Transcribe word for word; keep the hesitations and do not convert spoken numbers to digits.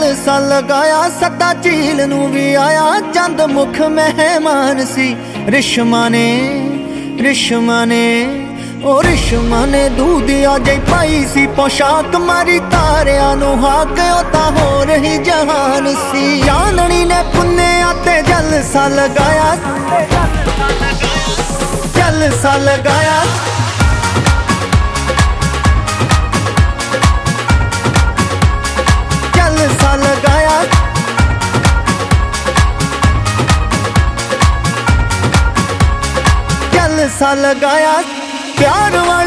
ਜਲਸਾ ਲਗਾਇਆ ਸੱਦਾ ਝੀਲ ਨੂੰ ਵੀ ਆਇਆ ਚੰਦ ਮੁਖ ਮਹਿਮਾਨ ਸੀ। ਰਿਸ਼ਮਾ ਨੇ ਰਿਸ਼ਮਾ ਨੇ ਉਹ ਰਿਸ਼ਮਾ ਨੇ ਦੂਧਿਆ ਜਿਹੀ ਪਾਈ ਸੀ ਪੋਸ਼ਾਕ ਮਾਰੀ ਤਾਰਿਆਂ ਨੂੰ ਹਾਕ ਉਹ ਤਾਂ ਹੋਰ ਹੀ ਜਹਾਨ ਸੀ। ਚਾਨਣੀ ਨੇ ਪੁੰਨਿਆ ਤੇ ਜਲਸਾ ਲਗਾਇਆ ਜਲਸਾ ਲਗਾਇਆ ਜਲਸਾ ਲਗਾਇਆ ਜਲਸਾ ਲਗਾਇਆ। प्यार वाले